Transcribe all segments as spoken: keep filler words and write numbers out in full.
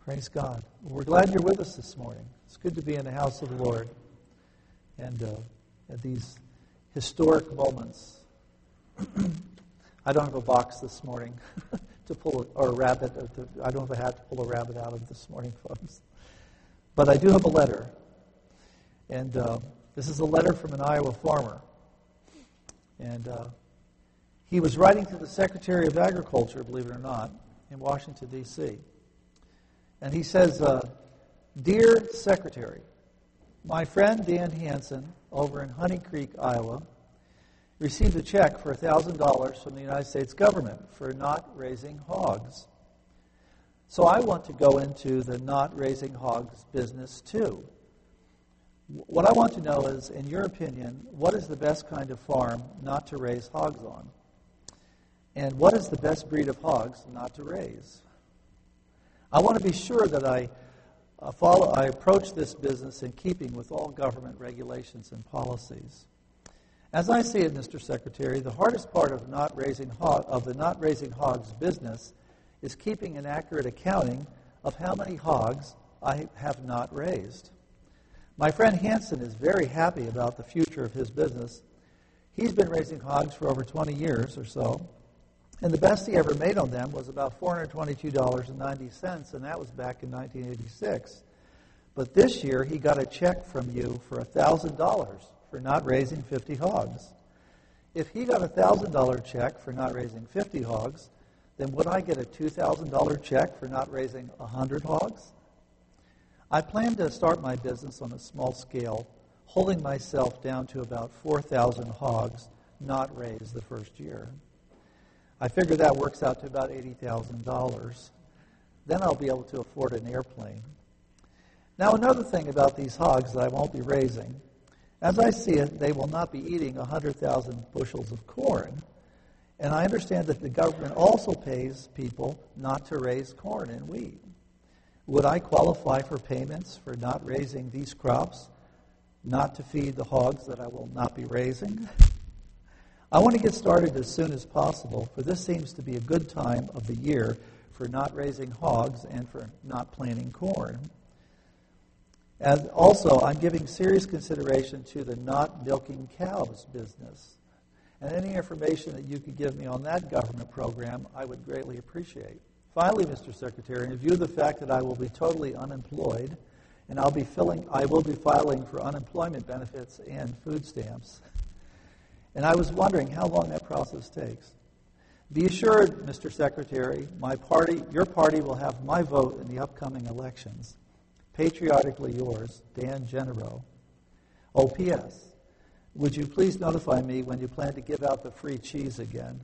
Praise God. Well, we're glad you're with us this morning. It's good to be in the house of the Lord and uh, at these historic moments. I don't have a box this morning to pull a, or a rabbit. Or to, I don't have a hat to pull a rabbit out of this morning, folks. But I do have a letter. And uh, this is a letter from an Iowa farmer. And uh, he was writing to the Secretary of Agriculture, believe it or not, in Washington, D C And he says, uh, Dear Secretary, my friend Dan Hansen over in Honey Creek, Iowa, received a check for one thousand dollars from the United States government for not raising hogs. So I want to go into the not raising hogs business too. What I want to know is, in your opinion, what is the best kind of farm not to raise hogs on? And what is the best breed of hogs not to raise? I want to be sure that I uh, follow. I approach this business in keeping with all government regulations and policies. As I see it, Mister Secretary, the hardest part of not raising hog, of the not raising hogs business is keeping an accurate accounting of how many hogs I have not raised. My friend Hansen is very happy about the future of his business. He's been raising hogs for over twenty years or so. And the best he ever made on them was about four hundred twenty-two dollars and ninety cents, and that was back in nineteen eighty-six. But this year, he got a check from you for one thousand dollars for not raising fifty hogs. If he got a one thousand dollars check for not raising fifty hogs, then would I get a two thousand dollars check for not raising one hundred hogs? I plan to start my business on a small scale, holding myself down to about four thousand hogs not raised the first year. I figure that works out to about eighty thousand dollars. Then I'll be able to afford an airplane. Now, another thing about these hogs that I won't be raising, as I see it, they will not be eating one hundred thousand bushels of corn. And I understand that the government also pays people not to raise corn and wheat. Would I qualify for payments for not raising these crops, not to feed the hogs that I will not be raising? I want to get started as soon as possible, for this seems to be a good time of the year for not raising hogs and for not planting corn. As also, I'm giving serious consideration to the not milking cows business. And any information that you could give me on that government program, I would greatly appreciate. Finally, Mister Secretary, in view of the fact that I will be totally unemployed, and I'll be filling, I will be filing for unemployment benefits and food stamps. And I was wondering how long that process takes. Be assured, Mister Secretary, my party, your party will have my vote in the upcoming elections. Patriotically yours, Dan Genero. O P S. Would you please notify me when you plan to give out the free cheese again?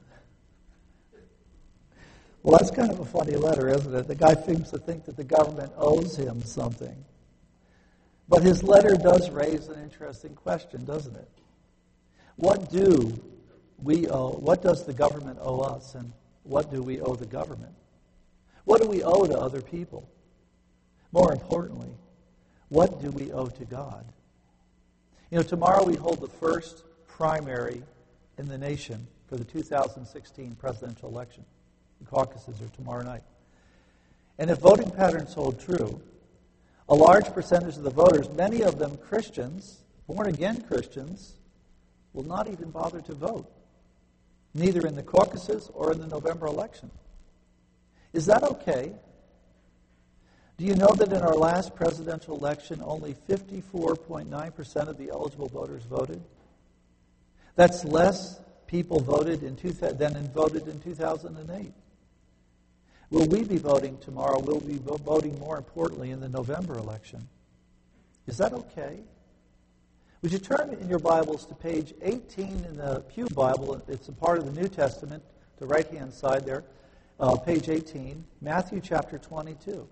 Well, that's kind of a funny letter, isn't it? The guy seems to think that the government owes him something. But his letter does raise an interesting question, doesn't it? What do we owe? What does the government owe us, and what do we owe the government? What do we owe to other people? More importantly, what do we owe to God? You know, tomorrow we hold the first primary in the nation for the two thousand sixteen presidential election. The caucuses are tomorrow night. And if voting patterns hold true, a large percentage of the voters, many of them Christians, born-again Christians, will not even bother to vote, neither in the caucuses or in the November election. Is that okay? Do you know that in our last presidential election, only fifty-four point nine percent of the eligible voters voted? That's less people voted in two, than in voted in two thousand eight. Will we be voting tomorrow? Will we be voting, more importantly, in the November election? Is that okay? Would you turn in your Bibles to page eighteen in the Pew Bible? It's a part of the New Testament, the right-hand side there, uh, page eighteen, Matthew chapter twenty-two.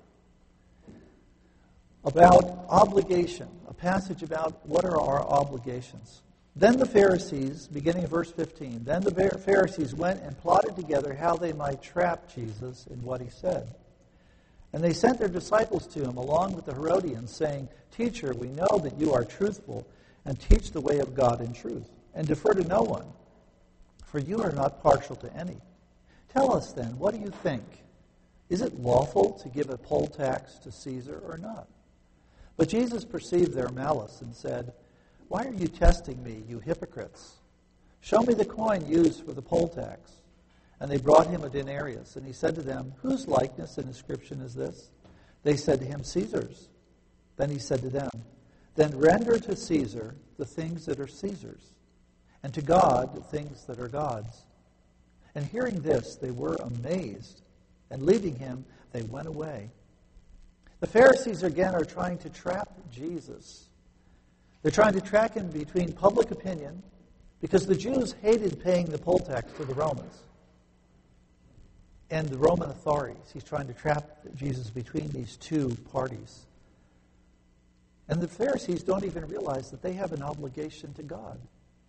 About obligation, a passage about what are our obligations. Then the Pharisees, beginning of verse fifteen, then the Pharisees went and plotted together how they might trap Jesus in what he said. And they sent their disciples to him along with the Herodians, saying, Teacher, we know that you are truthful, and teach the way of God in truth, and defer to no one, for you are not partial to any. Tell us then, what do you think? Is it lawful to give a poll tax to Caesar or not? But Jesus perceived their malice and said, Why are you testing me, you hypocrites? Show me the coin used for the poll tax. And they brought him a denarius, and he said to them, Whose likeness and inscription is this? They said to him, Caesar's. Then he said to them, Then render to Caesar the things that are Caesar's, and to God the things that are God's. And hearing this, they were amazed, and leaving him, they went away. The Pharisees again are trying to trap Jesus. They're trying to track him between public opinion, because the Jews hated paying the poll tax to the Romans, and the Roman authorities. He's trying to trap Jesus between these two parties. And the Pharisees don't even realize that they have an obligation to God.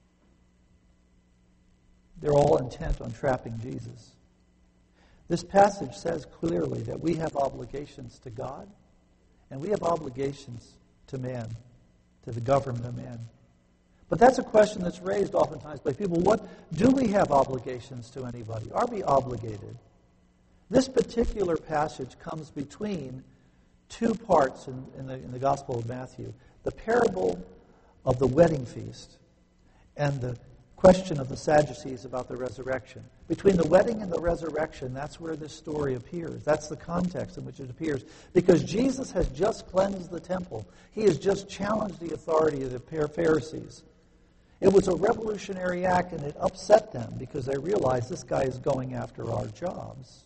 They're all intent on trapping Jesus. This passage says clearly that we have obligations to God, and we have obligations to man, to the government of man. But that's a question that's raised oftentimes by people. What do we have obligations to anybody? Are we obligated? This particular passage comes between two parts in, in, the, in the Gospel of Matthew. The parable of the wedding feast and the question of the Sadducees about the resurrection. Between the wedding and the resurrection, that's where this story appears. That's the context in which it appears. Because Jesus has just cleansed the temple. He has just challenged the authority of the Pharisees. It was a revolutionary act, and it upset them because they realized this guy is going after our jobs.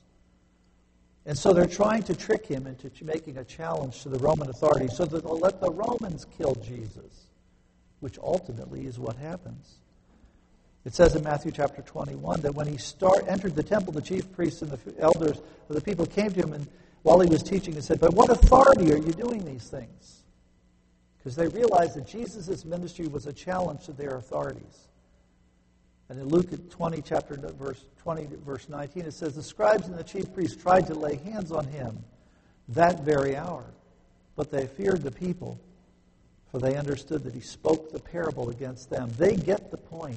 And so they're trying to trick him into making a challenge to the Roman authorities so that they'll let the Romans kill Jesus, which ultimately is what happens. It says in Matthew chapter twenty-one that when he start, entered the temple, the chief priests and the elders of the people came to him, and while he was teaching, he said, By what authority are you doing these things? Because they realized that Jesus' ministry was a challenge to their authorities. And in Luke twenty, chapter verse twenty, verse nineteen, it says, The scribes and the chief priests tried to lay hands on him that very hour, but they feared the people, for they understood that he spoke the parable against them. They get the point.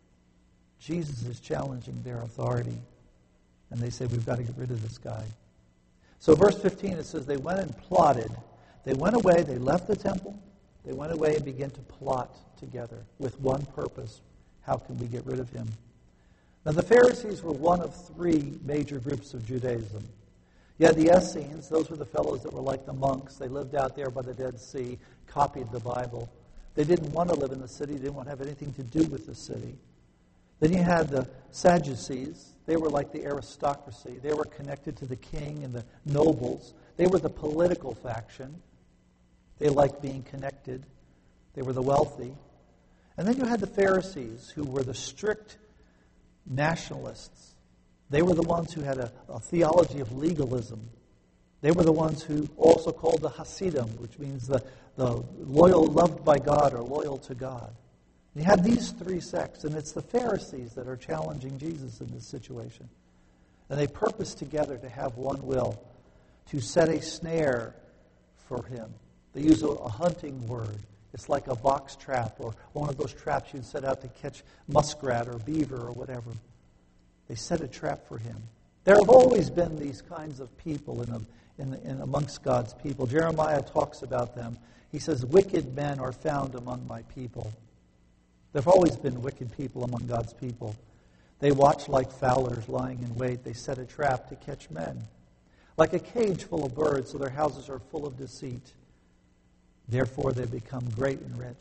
Jesus is challenging their authority. And they say, we've got to get rid of this guy. So verse fifteen, it says, they went and plotted. They went away, they left the temple. They went away and began to plot together with one purpose. How can we get rid of him? Now the Pharisees were one of three major groups of Judaism. You had the Essenes. Those were the fellows that were like the monks. They lived out there by the Dead Sea, copied the Bible. They didn't want to live in the city. They didn't want to have anything to do with the city. Then you had the Sadducees. They were like the aristocracy. They were connected to the king and the nobles. They were the political faction. They liked being connected. They were the wealthy. And then you had the Pharisees, who were the strict nationalists. They were the ones who had a, a theology of legalism. They were the ones who also called the Hasidim, which means the, the loyal, loved by God or loyal to God. You have these three sects, and it's the Pharisees that are challenging Jesus in this situation. And they purpose together to have one will, to set a snare for him. They use a, a hunting word. It's like a box trap or one of those traps you'd set out to catch muskrat or beaver or whatever. They set a trap for him. There have always been these kinds of people in, a, in, in amongst God's people. Jeremiah talks about them. He says, wicked men are found among my people. There have always been wicked people among God's people. They watch like fowlers lying in wait. They set a trap to catch men. Like a cage full of birds, so their houses are full of deceit. Therefore, they become great and rich.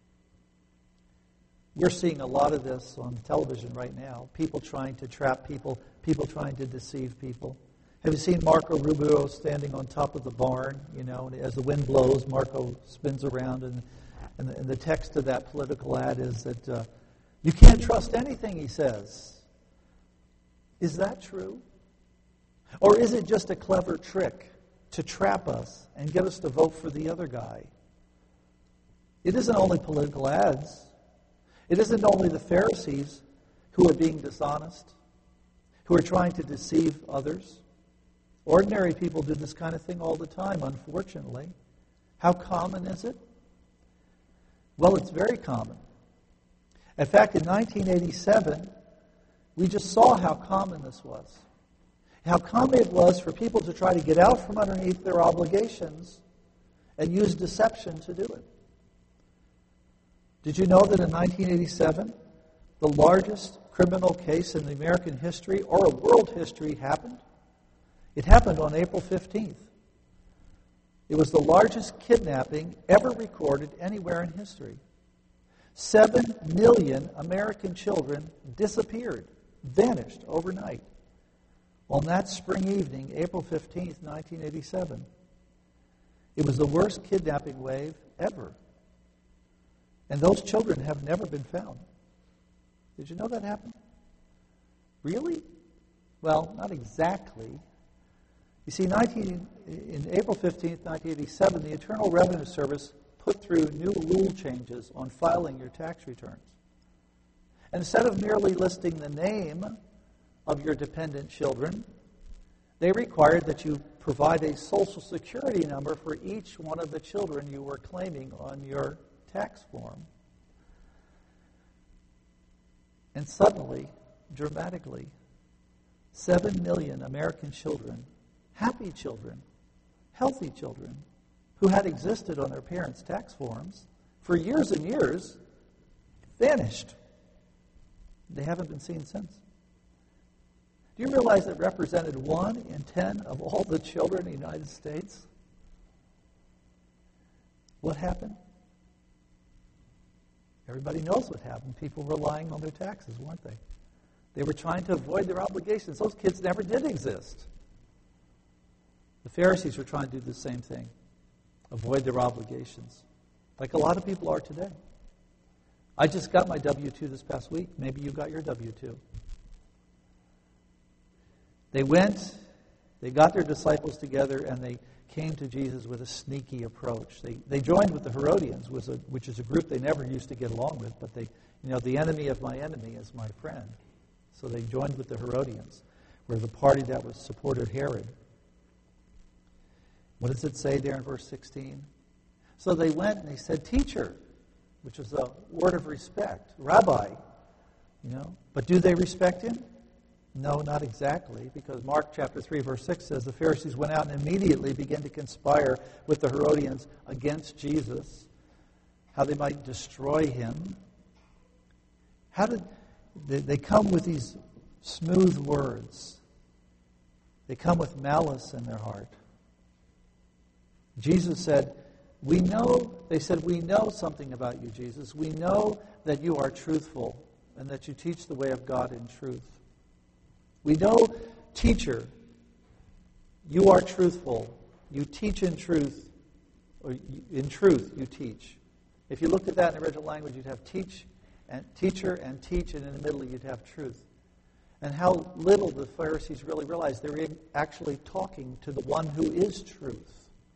We're seeing a lot of this on television right now. People trying to trap people. People trying to deceive people. Have you seen Marco Rubio standing on top of the barn? You know, and as the wind blows, Marco spins around, and And the, and the text of that political ad is that uh, you can't trust anything he says. Is that true? Or is it just a clever trick to trap us and get us to vote for the other guy? It isn't only political ads. It isn't only the Pharisees who are being dishonest, who are trying to deceive others. Ordinary people do this kind of thing all the time, unfortunately. How common is it? Well, it's very common. In fact, in nineteen eighty-seven, we just saw how common this was. How common it was for people to try to get out from underneath their obligations and use deception to do it. Did you know that in nineteen eighty-seven, the largest criminal case in the American history or world history happened? It happened on April fifteenth. It was the largest kidnapping ever recorded anywhere in history. Seven million American children disappeared, vanished overnight. On that spring evening, April fifteenth, nineteen eighty-seven, it was the worst kidnapping wave ever. And those children have never been found. Did you know that happened? Really? Well, not exactly. You see, nineteen, in April fifteenth, nineteen eighty-seven, the Internal Revenue Service put through new rule changes on filing your tax returns. And instead of merely listing the name of your dependent children, they required that you provide a Social Security number for each one of the children you were claiming on your tax form. And suddenly, dramatically, seven million American children, happy children, healthy children, who had existed on their parents' tax forms for years and years, vanished. They haven't been seen since. Do you realize that represented one in ten of all the children in the United States? What happened? Everybody knows what happened. People were lying on their taxes, weren't they? They were trying to avoid their obligations. Those kids never did exist. The Pharisees were trying to do the same thing. Avoid their obligations. Like a lot of people are today. I just got my W two this past week. Maybe you got your W two. They went, they got their disciples together, and they came to Jesus with a sneaky approach. They they joined with the Herodians, was a, which is a group they never used to get along with, but they, you know, the enemy of my enemy is my friend. So they joined with the Herodians, were the party that was supported Herod. What does it say there in verse sixteen? So they went and they said, "Teacher," which is a word of respect, "Rabbi," you know. But do they respect him? No, not exactly, because Mark chapter three, verse six says, the Pharisees went out and immediately began to conspire with the Herodians against Jesus, how they might destroy him. How did they, they come with these smooth words? They come with malice in their heart. Jesus said, we know, they said, we know something about you, Jesus. We know that you are truthful and that you teach the way of God in truth. We know, teacher, you are truthful. You teach in truth, or in truth you teach. If you looked at that in the original language, you'd have teach and teacher and teach, and in the middle you'd have truth. And how little the Pharisees really realized they were actually talking to the one who is truth.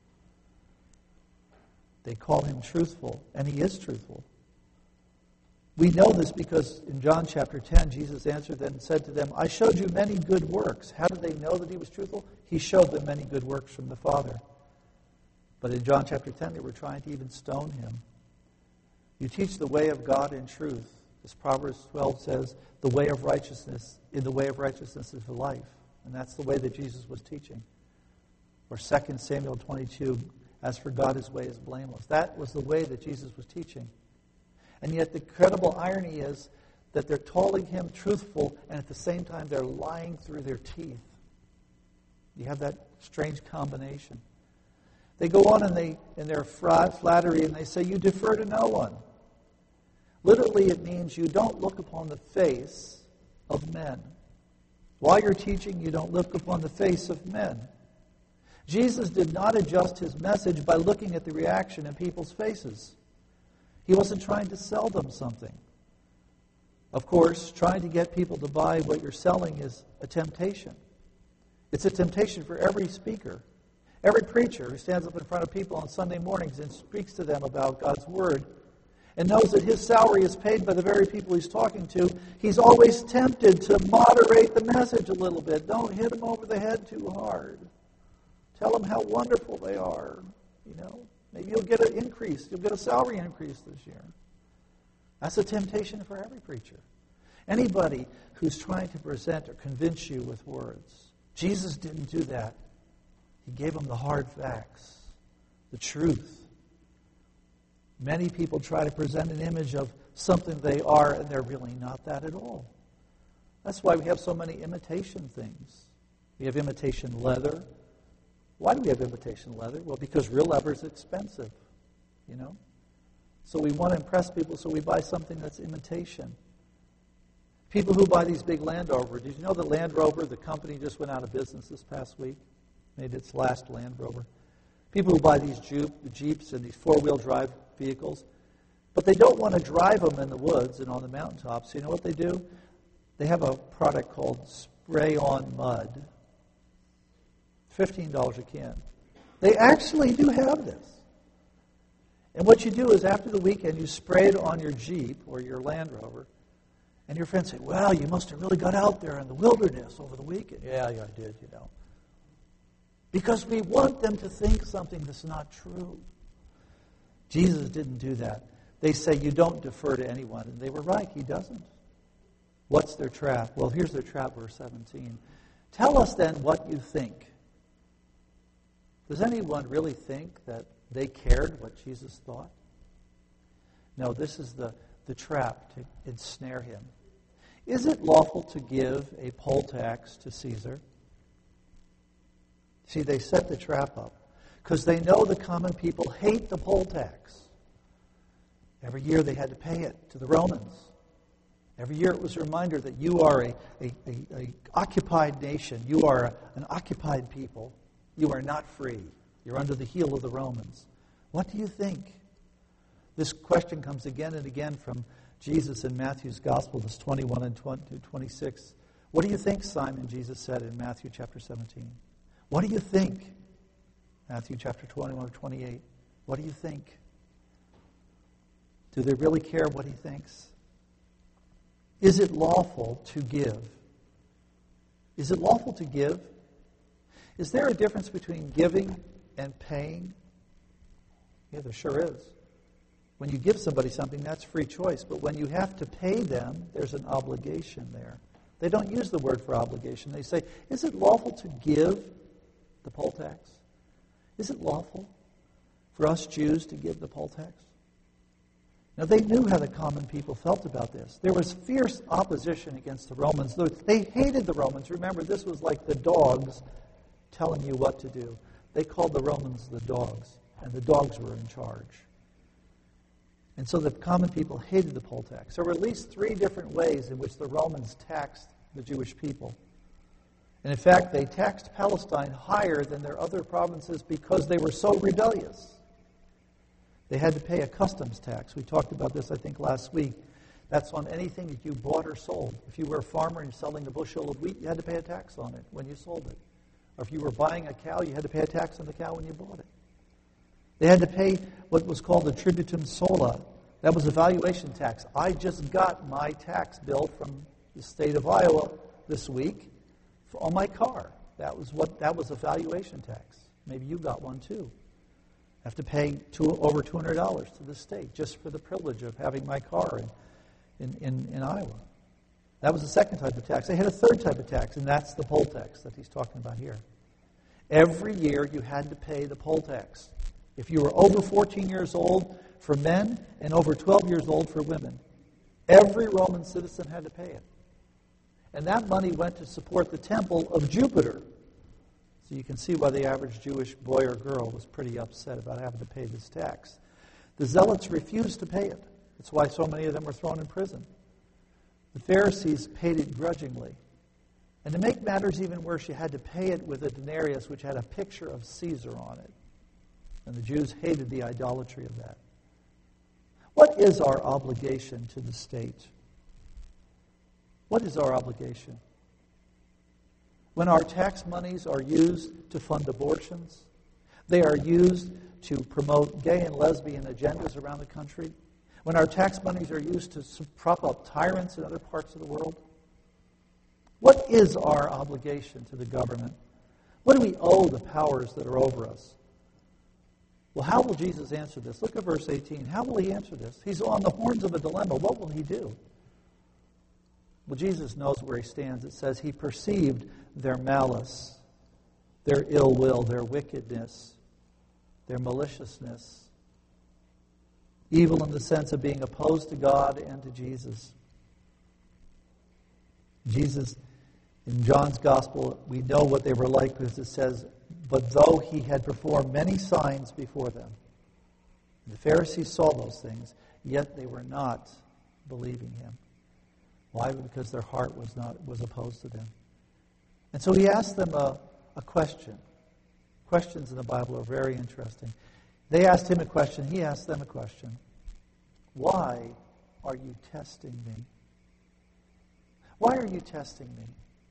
They call him truthful, and he is truthful. We know this because in John chapter ten, Jesus answered them and said to them, I showed you many good works. How did they know that he was truthful? He showed them many good works from the Father. But in John chapter ten, they were trying to even stone him. You teach the way of God in truth. As Proverbs twelve says, the way of righteousness, in the way of righteousness is the life. And that's the way that Jesus was teaching. Or Second Samuel twenty-two, as for God, his way is blameless. That was the way that Jesus was teaching. And yet the incredible irony is that they're calling him truthful, and at the same time they're lying through their teeth. You have that strange combination. They go on and they, in their flattery, and they say, you defer to no one. Literally, it means you don't look upon the face of men. While you're teaching, you don't look upon the face of men. Jesus did not adjust his message by looking at the reaction in people's faces. He wasn't trying to sell them something. Of course, trying to get people to buy what you're selling is a temptation. It's a temptation for every speaker. Every preacher who stands up in front of people on Sunday mornings and speaks to them about God's Word and knows that his salary is paid by the very people he's talking to, he's always tempted to moderate the message a little bit. Don't hit them over the head too hard. Tell them how wonderful they are, you know. Maybe you'll get an increase. You'll get a salary increase this year. That's a temptation for every preacher. Anybody who's trying to present or convince you with words. Jesus didn't do that. He gave them the hard facts, the truth. Many people try to present an image of something they are, and they're really not that at all. That's why we have so many imitation things. We have imitation leather. Why do we have imitation leather? Well, because real leather is expensive, you know. So we want to impress people, so we buy something that's imitation. People who buy these big Land Rover. Did you know that Land Rover, the company, just went out of business this past week? Made its last Land Rover. People who buy these Jeeps and these four-wheel drive vehicles, but they don't want to drive them in the woods and on the mountaintops. So you know what they do? They have a product called Spray-On Mud. fifteen dollars a can. They actually do have this. And what you do is after the weekend, you spray it on your Jeep or your Land Rover, and your friends say, well, you must have really got out there in the wilderness over the weekend. Yeah, yeah, I did, you know. Because we want them to think something that's not true. Jesus didn't do that. They say you don't defer to anyone, and they were right, he doesn't. What's their trap? Well, here's their trap, verse seventeen. Tell us then what you think. Does anyone really think that they cared what Jesus thought? No, this is the, the trap to ensnare him. Is it lawful to give a poll tax to Caesar? See, they set the trap up because they know the common people hate the poll tax. Every year they had to pay it to the Romans. Every year it was a reminder that you are a, a, a, a occupied nation. You are a, an occupied people. You are not free. You're under the heel of the Romans. What do you think? This question comes again and again from Jesus in Matthew's Gospel, verse twenty-one and twenty-six. What do you think, Simon? Jesus said in Matthew chapter seventeen. What do you think? Matthew chapter twenty-one or twenty-eight. What do you think? Do they really care what he thinks? Is it lawful to give? Is it lawful to give? Is there a difference between giving and paying? Yeah, there sure is. When you give somebody something, that's free choice. But when you have to pay them, there's an obligation there. They don't use the word for obligation. They say, is it lawful to give the poll tax? Is it lawful for us Jews to give the poll tax? Now, they knew how the common people felt about this. There was fierce opposition against the Romans. They hated the Romans. Remember, this was like the dogs telling you what to do. They called the Romans the dogs, and the dogs were in charge. And so the common people hated the poll tax. There were at least three different ways in which the Romans taxed the Jewish people. And in fact, they taxed Palestine higher than their other provinces because they were so rebellious. They had to pay a customs tax. We talked about this, I think, last week. That's on anything that you bought or sold. If you were a farmer and selling a bushel of wheat, you had to pay a tax on it when you sold it. Or if you were buying a cow, you had to pay a tax on the cow when you bought it. They had to pay what was called the tributum sola. That was a valuation tax. I just got my tax bill from the state of Iowa this week for, on my car. That was what that was a valuation tax. Maybe you got one too. I have to pay two, over two hundred dollars to the state just for the privilege of having my car in, in, in, in Iowa. That was the second type of tax. They had a third type of tax, and that's the poll tax that he's talking about here. Every year you had to pay the poll tax. If you were over fourteen years old for men and over twelve years old for women, every Roman citizen had to pay it. And that money went to support the temple of Jupiter. So you can see why the average Jewish boy or girl was pretty upset about having to pay this tax. The Zealots refused to pay it. That's why so many of them were thrown in prison. The Pharisees paid it grudgingly. And to make matters even worse, you had to pay it with a denarius which had a picture of Caesar on it. And the Jews hated the idolatry of that. What is our obligation to the state? What is our obligation? When our tax monies are used to fund abortions, they are used to promote gay and lesbian agendas around the country, when our tax monies are used to prop up tyrants in other parts of the world, what is our obligation to the government? What do we owe the powers that are over us? Well, how will Jesus answer this? Look at verse eighteen. How will he answer this? He's on the horns of a dilemma. What will he do? Well, Jesus knows where he stands. It says he perceived their malice, their ill will, their wickedness, their maliciousness. Evil in the sense of being opposed to God and to Jesus. Jesus, in John's Gospel, we know what they were like because it says, but though he had performed many signs before them, the Pharisees saw those things, yet they were not believing him. Why? Because their heart was not was opposed to them. And so he asked them a, a question. Questions in the Bible are very interesting. They asked him a question. He asked them a question. Why are you testing me? Why are you testing me?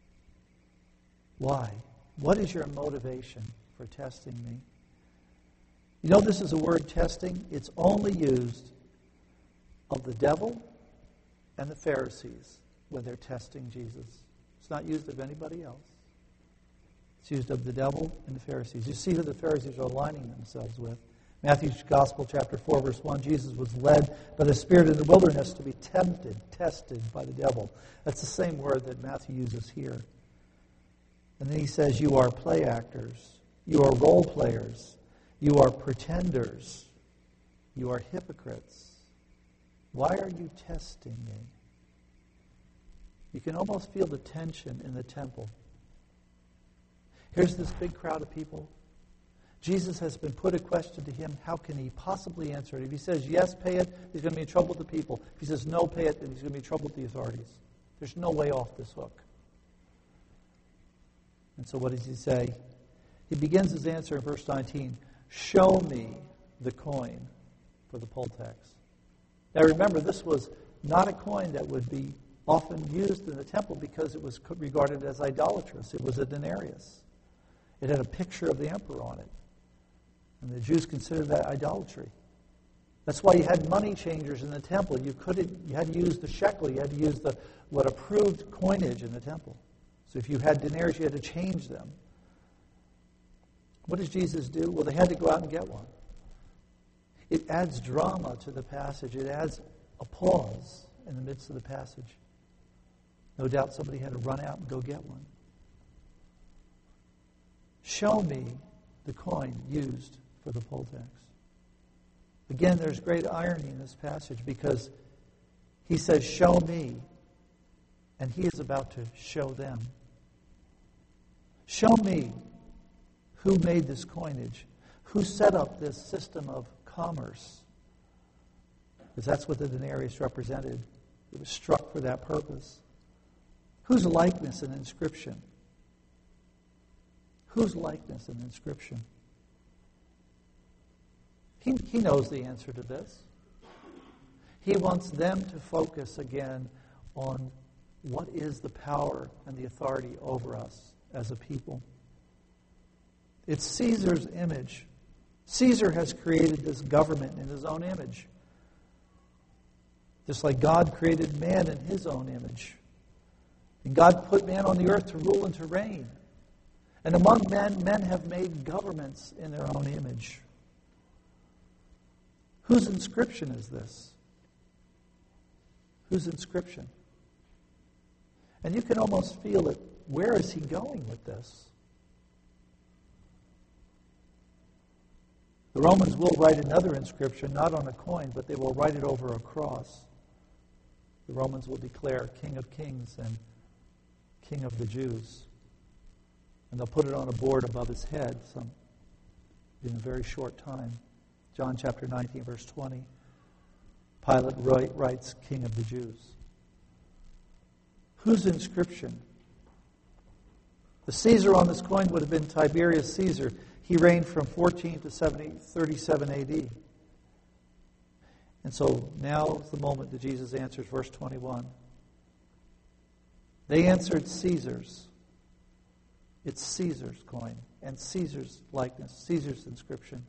Why? What is your motivation for testing me? You know, this is a word, testing. It's only used of the devil and the Pharisees when they're testing Jesus. It's not used of anybody else. It's used of the devil and the Pharisees. You see who the Pharisees are aligning themselves with. Matthew's Gospel, chapter four, verse one, Jesus was led by the Spirit in the wilderness to be tempted, tested by the devil. That's the same word that Matthew uses here. And then he says, you are play actors. You are role players. You are pretenders. You are hypocrites. Why are you testing me? You can almost feel the tension in the temple. Here's this big crowd of people. Jesus has been put a question to him. How can he possibly answer it? If he says, yes, pay it, he's going to be in trouble with the people. If he says, no, pay it, then he's going to be in trouble with the authorities. There's no way off this hook. And so what does he say? He begins his answer in verse nineteen. Show me the coin for the poll tax. Now remember, this was not a coin that would be often used in the temple because it was regarded as idolatrous. It was a denarius. It had a picture of the emperor on it. And the Jews considered that idolatry. That's why you had money changers in the temple. You couldn't. You had to use the shekel. You had to use the what approved coinage in the temple. So if you had denarius, you had to change them. What does Jesus do? Well, they had to go out and get one. It adds drama to the passage. It adds a pause in the midst of the passage. No doubt somebody had to run out and go get one. Show me the coin used for the poll tax. Again, there's great irony in this passage because he says, show me, and he is about to show them. Show me who made this coinage, who set up this system of commerce, because that's what the denarius represented. It was struck for that purpose. Whose likeness and inscription? Whose likeness and inscription? He, he knows the answer to this. He wants them to focus again on what is the power and the authority over us as a people. It's Caesar's image. Caesar has created this government in his own image. Just like God created man in his own image. And God put man on the earth to rule and to reign. And among men, men have made governments in their own image. Whose inscription is this? Whose inscription? And you can almost feel it. Where is he going with this? The Romans will write another inscription, not on a coin, but they will write it over a cross. The Romans will declare King of Kings and King of the Jews. And they'll put it on a board above his head some, in a very short time. John chapter nineteen, verse twenty. Pilate writes, King of the Jews. Whose inscription? The Caesar on this coin would have been Tiberius Caesar. He reigned from fourteen to thirty-seven A D. And so now is the moment that Jesus answers verse twenty-one. They answered Caesar's. It's Caesar's coin and Caesar's likeness, Caesar's inscription.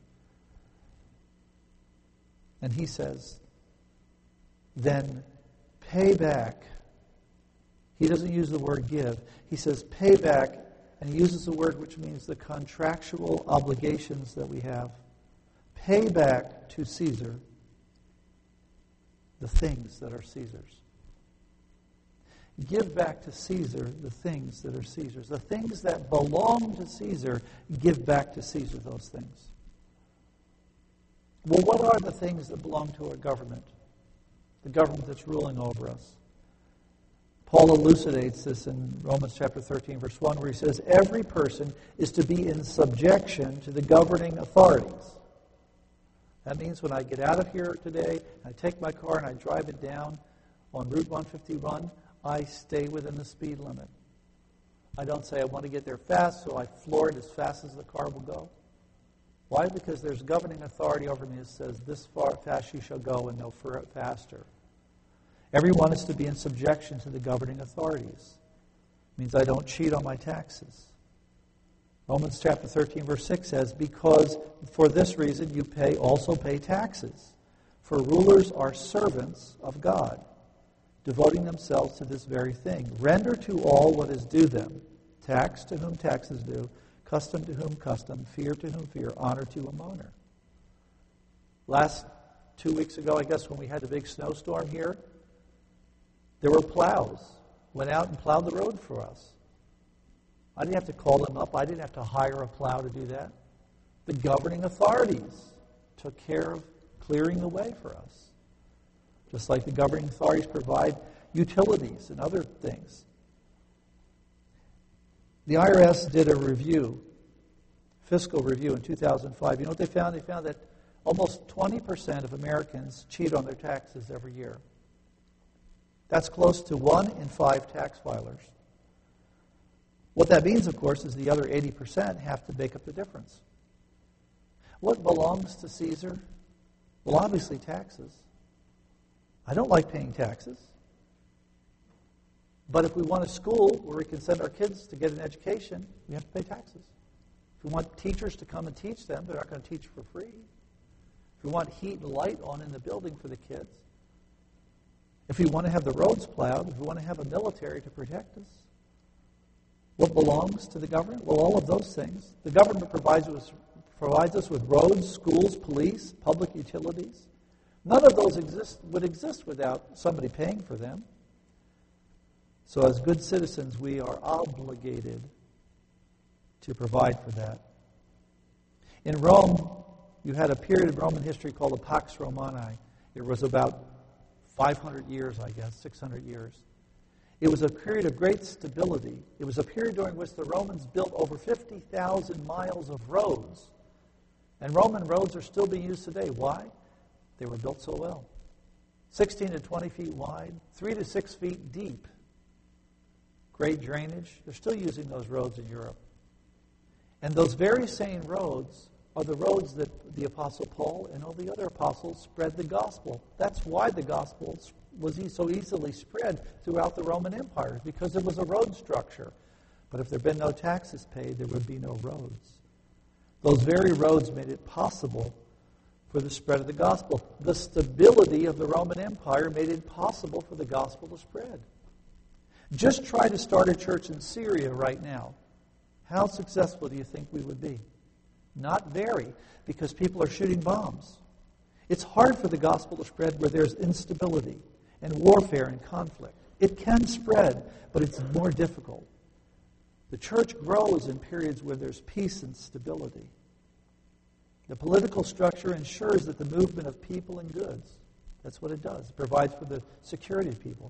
And he says, then pay back. He doesn't use the word give. He says pay back, and he uses a word which means the contractual obligations that we have. Pay back to Caesar the things that are Caesar's. give back to Caesar the things that are Caesar's. The things that belong to Caesar, give back to Caesar those things. Well, what are the things that belong to our government? The government that's ruling over us. Paul elucidates this in Romans chapter thirteen, verse one, where he says, every person is to be in subjection to the governing authorities. That means when I get out of here today, I take my car and I drive it down on Route one fifty-one, I stay within the speed limit. I don't say I want to get there fast, so I floor it as fast as the car will go. Why? Because there's governing authority over me that says, this far fast you shall go and no faster. Everyone is to be in subjection to the governing authorities. It means I don't cheat on my taxes. Romans chapter thirteen, verse six says, because for this reason you pay also pay taxes, for rulers are servants of God, devoting themselves to this very thing. Render to all what is due them, tax to whom tax is due, custom to whom custom, fear to whom fear, honor to whom honor. Last two weeks ago, I guess, when we had the big snowstorm here, there were plows. Went out and plowed the road for us. I didn't have to call them up. I didn't have to hire a plow to do that. The governing authorities took care of clearing the way for us. Just like the governing authorities provide utilities and other things. The I R S did a review, fiscal review in two thousand five. You know what they found? They found that almost twenty percent of Americans cheat on their taxes every year. That's close to one in five tax filers. What that means, of course, is the other eighty percent have to make up the difference. What belongs to Caesar? Well, obviously taxes. I don't like paying taxes. But if we want a school where we can send our kids to get an education, we have to pay taxes. If we want teachers to come and teach them, they're not going to teach for free. If we want heat and light on in the building for the kids, if we want to have the roads plowed, if we want to have a military to protect us, what belongs to the government? Well, all of those things. The government provides us, provides us with roads, schools, police, public utilities. None of those exist would exist without somebody paying for them. So as good citizens, we are obligated to provide for that. In Rome, you had a period of Roman history called the Pax Romani. It was about five hundred years, I guess, six hundred years. It was a period of great stability. It was a period during which the Romans built over fifty thousand miles of roads. And Roman roads are still being used today. Why? They were built so well. sixteen to twenty feet wide, three to six feet deep. Great drainage. They're still using those roads in Europe. And those very same roads are the roads that the Apostle Paul and all the other apostles spread the gospel. That's why the gospel was so easily spread throughout the Roman Empire, because there was a road structure. But if there had been no taxes paid, there would be no roads. Those very roads made it possible for the spread of the gospel. The stability of the Roman Empire made it possible for the gospel to spread. Just try to start a church in Syria right now. How successful do you think we would be? Not very, because people are shooting bombs. It's hard for the gospel to spread where there's instability and warfare and conflict. It can spread, but it's more difficult. The church grows in periods where there's peace and stability. The political structure ensures that the movement of people and goods, that's what it does. It provides for the security of people.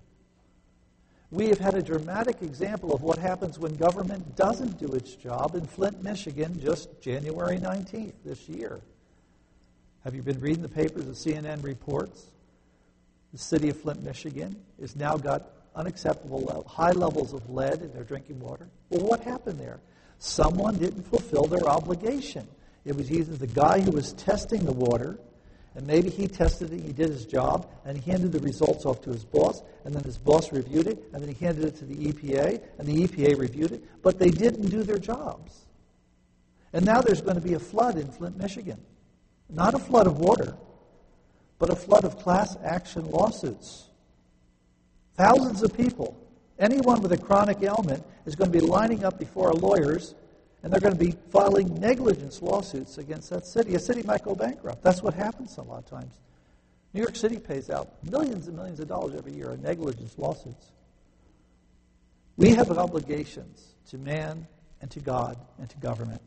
We have had a dramatic example of what happens when government doesn't do its job in Flint, Michigan, just January nineteenth this year. Have you been reading the papers? The C N N reports the city of Flint, Michigan, has now got unacceptable high levels of lead in their drinking water. Well, what happened there? Someone didn't fulfill their obligation. It was either the guy who was testing the water, and maybe he tested it, he did his job, and he handed the results off to his boss, and then his boss reviewed it, and then he handed it to the E P A, and the E P A reviewed it, but they didn't do their jobs. And now there's going to be a flood in Flint, Michigan. Not a flood of water, but a flood of class action lawsuits. Thousands of people, anyone with a chronic ailment, is going to be lining up before our lawyers, and they're going to be filing negligence lawsuits against that city. A city might go bankrupt. That's what happens a lot of times. New York City pays out millions and millions of dollars every year in negligence lawsuits. We have obligations to man and to God and to government.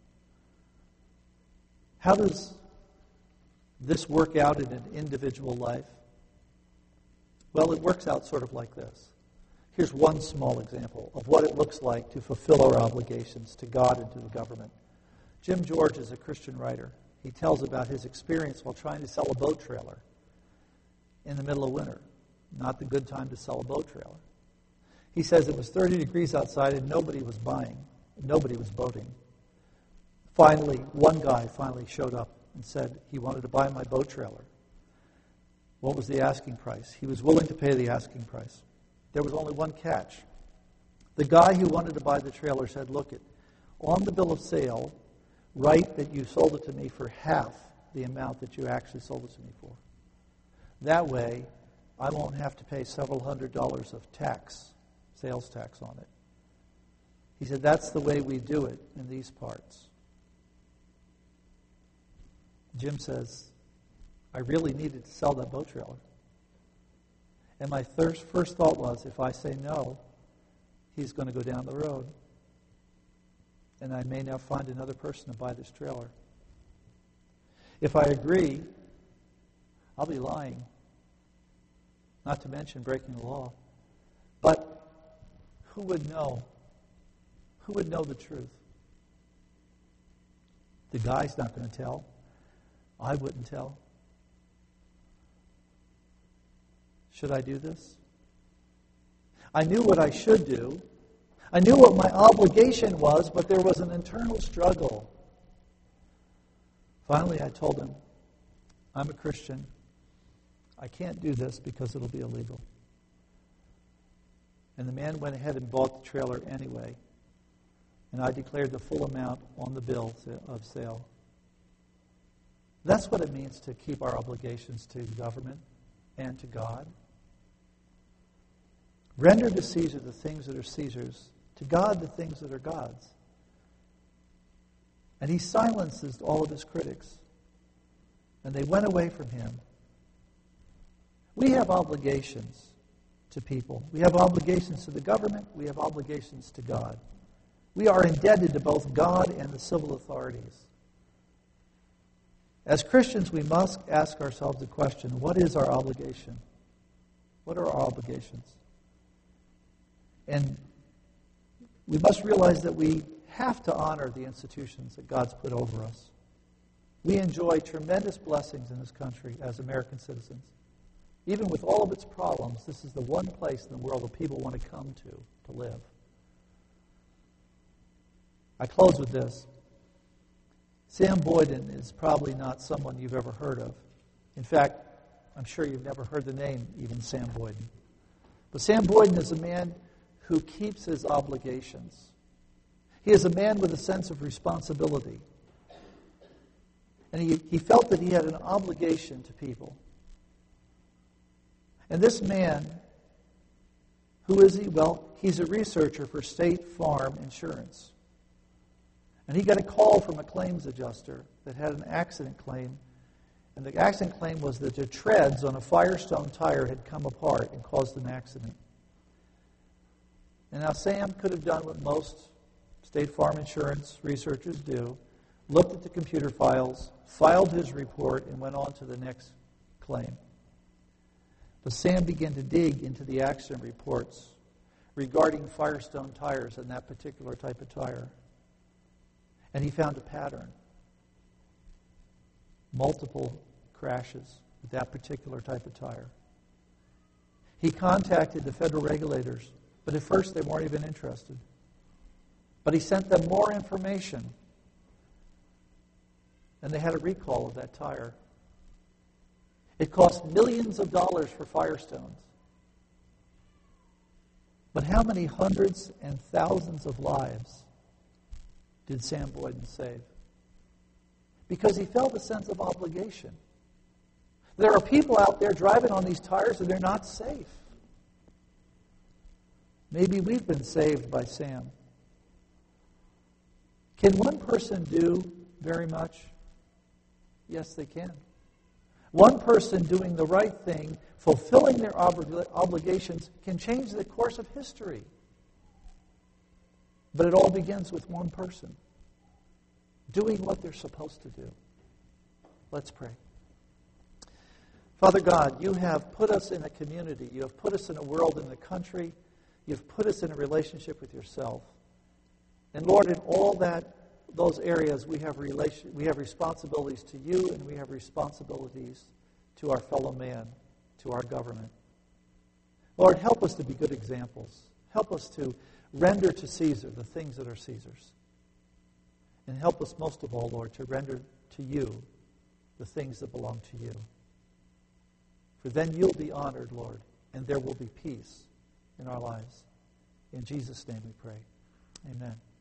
How does this work out in an individual life? Well, it works out sort of like this. Here's one small example of what it looks like to fulfill our obligations to God and to the government. Jim George is a Christian writer. He tells about his experience while trying to sell a boat trailer in the middle of winter. Not the good time to sell a boat trailer. He says it was thirty degrees outside and nobody was buying. Nobody was boating. Finally, one guy finally showed up and said he wanted to buy my boat trailer. What was the asking price? He was willing to pay the asking price. There was only one catch. The guy who wanted to buy the trailer said, look, it, on the bill of sale, write that you sold it to me for half the amount that you actually sold it to me for. That way, I won't have to pay several hundred dollars of tax, sales tax on it. He said, that's the way we do it in these parts. Jim says, I really needed to sell that boat trailer. And my first, first thought was, if I say no, he's going to go down the road. And I may now find another person to buy this trailer. If I agree, I'll be lying. Not to mention breaking the law. But who would know? Who would know the truth? The guy's not going to tell. I wouldn't tell. Should I do this? I knew what I should do. I knew what my obligation was, but there was an internal struggle. Finally, I told him, I'm a Christian. I can't do this because it'll be illegal. And the man went ahead and bought the trailer anyway. And I declared the full amount on the bill of sale. That's what it means to keep our obligations to government and to God. Render to Caesar the things that are Caesar's, to God the things that are God's. And he silences all of his critics. And they went away from him. We have obligations to people. We have obligations to the government. We have obligations to God. We are indebted to both God and the civil authorities. As Christians, we must ask ourselves the question, what is our obligation? What are our obligations? And we must realize that we have to honor the institutions that God's put over us. We enjoy tremendous blessings in this country as American citizens. Even with all of its problems, this is the one place in the world that people want to come to to live. I close with this. Sam Boyden is probably not someone you've ever heard of. In fact, I'm sure you've never heard the name, even Sam Boyden. But Sam Boyden is a man who keeps his obligations. He is a man with a sense of responsibility. And he, he felt that he had an obligation to people. And this man, who is he? Well, he's a researcher for State Farm Insurance. And he got a call from a claims adjuster that had an accident claim. And the accident claim was that the treads on a Firestone tire had come apart and caused an accident. And now Sam could have done what most State Farm Insurance researchers do, looked at the computer files, filed his report, and went on to the next claim. But Sam began to dig into the accident reports regarding Firestone tires and that particular type of tire. And he found a pattern. Multiple crashes with that particular type of tire. He contacted the federal regulators, but at first they weren't even interested. But he sent them more information, and they had a recall of that tire. It cost millions of dollars for Firestones. But how many hundreds and thousands of lives did Sam Boyden save? Because he felt a sense of obligation. There are people out there driving on these tires and they're not safe. Maybe we've been saved by Sam. Can one person do very much? Yes, they can. One person doing the right thing, fulfilling their oblig- obligations, can change the course of history. But it all begins with one person doing what they're supposed to do. Let's pray. Father God, you have put us in a community. You have put us in a world, in a country. You've put us in a relationship with yourself. And Lord, in all that, those areas, we have relation, we have responsibilities to you, and we have responsibilities to our fellow man, to our government. Lord, help us to be good examples. Help us to render to Caesar the things that are Caesar's. And help us most of all, Lord, to render to you the things that belong to you. For then you'll be honored, Lord, and there will be peace in our lives. In Jesus' name we pray. Amen.